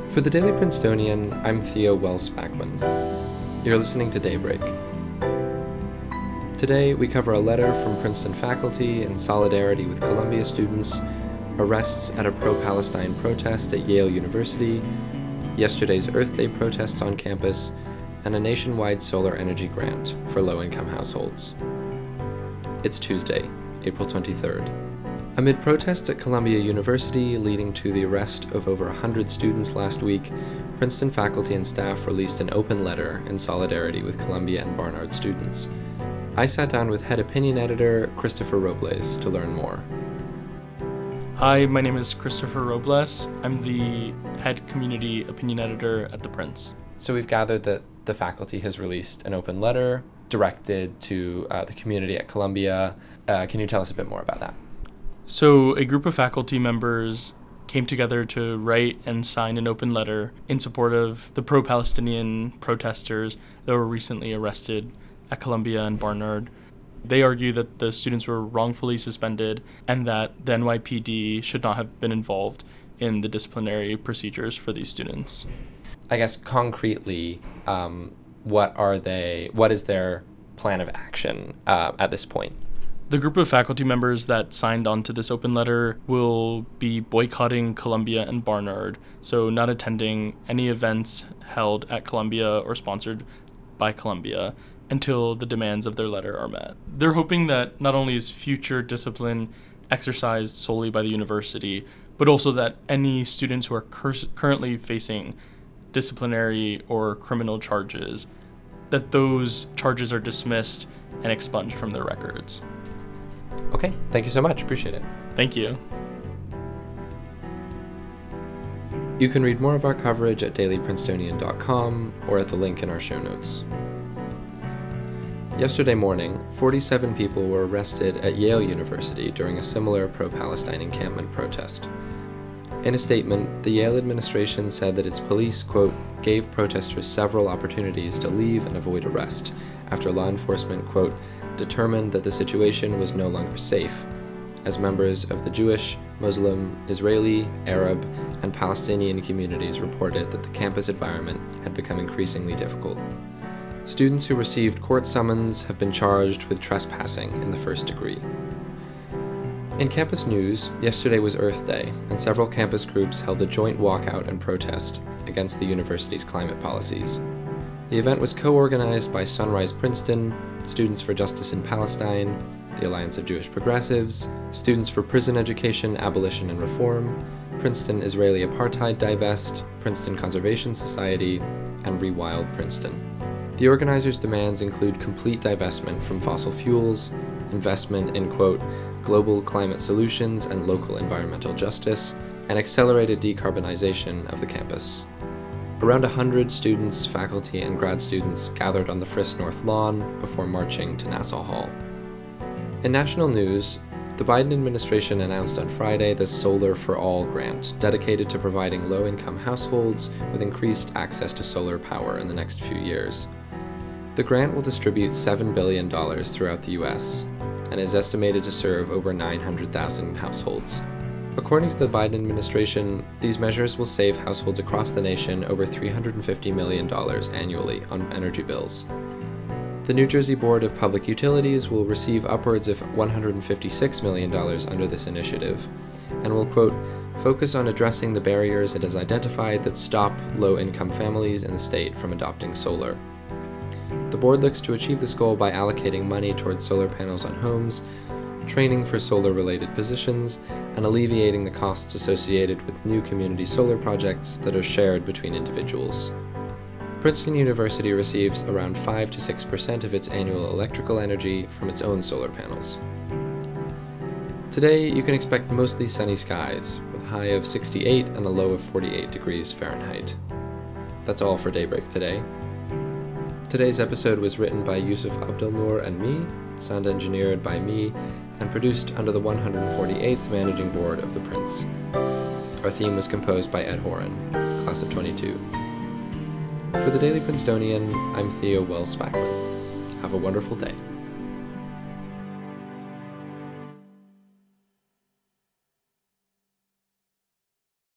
For the Daily Princetonian, I'm Theo Wells Spackman. You're listening to Daybreak. Today, we cover a letter from Princeton faculty in solidarity with Columbia students, arrests at a pro-Palestine protest at Yale University, yesterday's Earth Day protests on campus, and a nationwide solar energy grant for low-income households. It's Tuesday, April 23rd. Amid protests at Columbia University leading to the arrest of over 100 students last week, Princeton faculty and staff released an open letter in solidarity with Columbia and Barnard students. I sat down with head opinion editor Christopher Robles to learn more. Hi, my name is Christopher Robles. I'm the head community opinion editor at The Prince. So we've gathered that the faculty has released an open letter directed to the community at Columbia. Can you tell us a bit more about that? So a group of faculty members came together to write and sign an open letter in support of the pro-Palestinian protesters that were recently arrested at Columbia and Barnard. They argue that the students were wrongfully suspended and that the NYPD should not have been involved in the disciplinary procedures for these students. I guess concretely, what is their plan of action at this point? The group of faculty members that signed onto this open letter will be boycotting Columbia and Barnard, so not attending any events held at Columbia or sponsored by Columbia until the demands of their letter are met. They're hoping that not only is future discipline exercised solely by the university, but also that any students who are currently facing disciplinary or criminal charges, that those charges are dismissed and expunged from their records. Okay, thank you so much. Appreciate it. Thank you. You can read more of our coverage at dailyprincetonian.com or at the link in our show notes. Yesterday morning, 47 people were arrested at Yale University during a similar pro-Palestine encampment protest. In a statement, the Yale administration said that its police, quote, gave protesters several opportunities to leave and avoid arrest after law enforcement, quote, determined that the situation was no longer safe, as members of the Jewish, Muslim, Israeli, Arab, and Palestinian communities reported that the campus environment had become increasingly difficult. Students who received court summons have been charged with trespassing in the first degree. In campus news, yesterday was Earth Day, and several campus groups held a joint walkout and protest against the university's climate policies. The event was co-organized by Sunrise Princeton, Students for Justice in Palestine, the Alliance of Jewish Progressives, Students for Prison Education, Abolition and Reform, Princeton Israeli Apartheid Divest, Princeton Conservation Society, and Rewild Princeton. The organizers' demands include complete divestment from fossil fuels, investment in, quote, global climate solutions and local environmental justice, and accelerated decarbonization of the campus. Around 100 students, faculty, and grad students gathered on the Frisk North Lawn before marching to Nassau Hall. In national news, the Biden administration announced on Friday the Solar for All grant, dedicated to providing low-income households with increased access to solar power in the next few years. The grant will distribute $7 billion throughout the U.S. and is estimated to serve over 900,000 households. According to the Biden administration, these measures will save households across the nation over $350 million annually on energy bills. The New Jersey Board of Public Utilities will receive upwards of $156 million under this initiative and will, quote, focus on addressing the barriers it has identified that stop low-income families in the state from adopting solar. The board looks to achieve this goal by allocating money towards solar panels on homes, training for solar-related positions, and alleviating the costs associated with new community solar projects that are shared between individuals. Princeton University receives around 5 to 6% of its annual electrical energy from its own solar panels. Today, you can expect mostly sunny skies, with a high of 68 and a low of 48 degrees Fahrenheit. That's all for Daybreak today. Today's episode was written by Yusuf Abdelnour and me, sound engineered by me, and produced under the 148th Managing Board of The Prince. Our theme was composed by Ed Horan, class of 22. For the Daily Princetonian, I'm Theo Wells Spackman. Have a wonderful day.